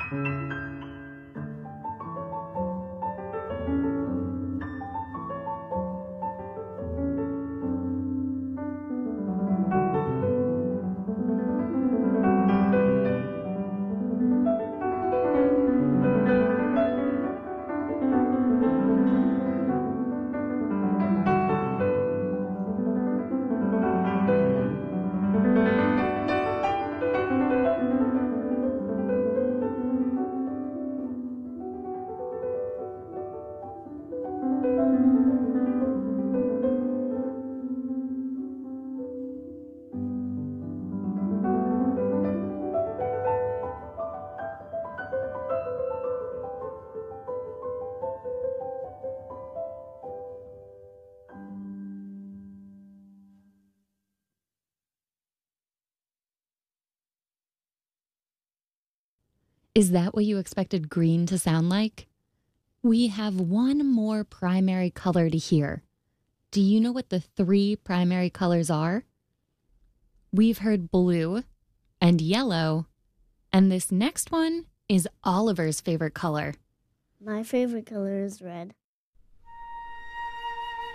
Is that what you expected green to sound like? We have one more primary color to hear. Do you know what the three primary colors are? We've heard blue and yellow, and this next one is Oliver's favorite color. My favorite color is red.